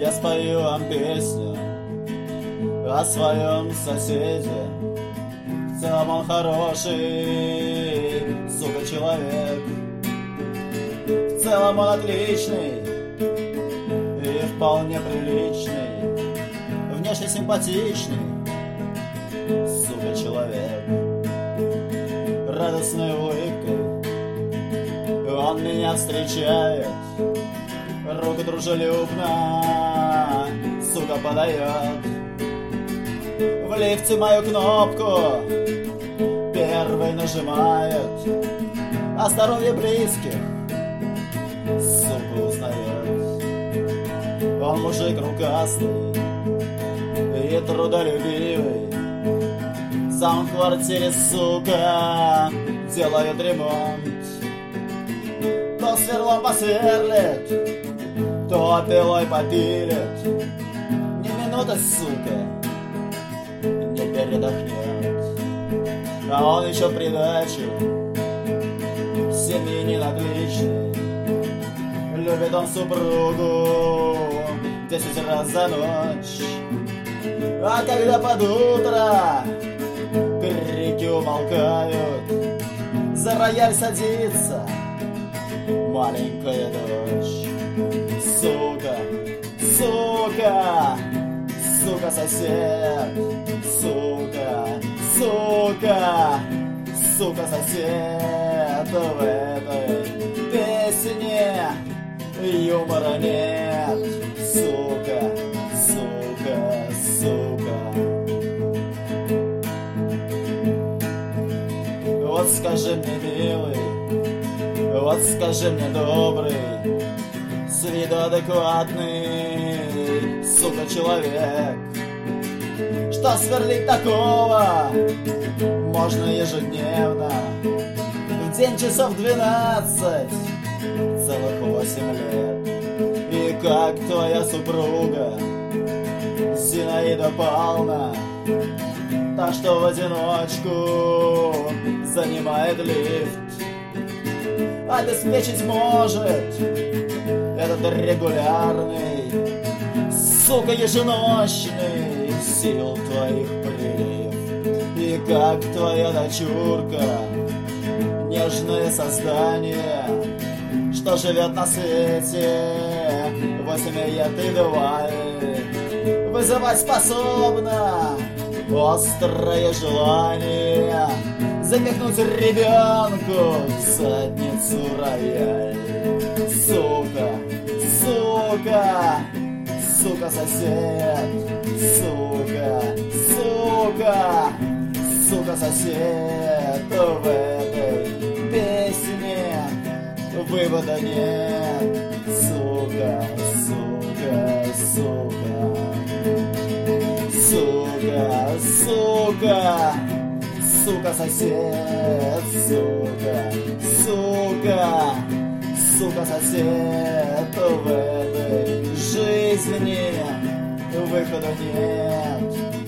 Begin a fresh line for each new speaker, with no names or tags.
Я спою вам песню о своем соседе. В целом он хороший, сука, человек. В целом он отличный и вполне приличный, внешне симпатичный, сука, человек. Радостной улыбкой он меня встречает, руку дружелюбно, сука, подает. В лифте мою кнопку первый нажимает, о здоровье близких, сука, узнает. Он мужик рукастый и трудолюбивый, сам в квартире, сука, делает ремонт. То сверлом посверлит, то пилой попилит, ни минуты, сука, не передохнет. А он еще в придачу семьянин отличный, любит он супругу 10 раз за ночь. А когда под утро крики умолкают, за рояль садится маленькая дочь. Сука, сука, сука, сосед, сука, сука, сука, сосед. В этой песне юмора нет. Сука, сука, сука. Вот скажи мне, милый, вот скажи мне, добрый, с виду адекватный, сука, человек, что сверлить такого можно ежедневно, в день часов 12, целых 8 лет. И как твоя супруга Зинаида Павловна, та, что в одиночку занимает лифт, обеспечить может этот регулярный, сука, еженочный сил твоих прилив. И как твоя дочурка, нежное создание, что живет на свете 8 лет и бывает, вызывать способна острое желание запихнуть ребенку в задницу рояль. Сука, сука, сука, сосед, сука, сука, сука, сосед. В этой песне вывода нет. Сука, сука, сука, сука, сука, сука, сосед, сука, сука, сука, сосед. В этой жизни выхода нет.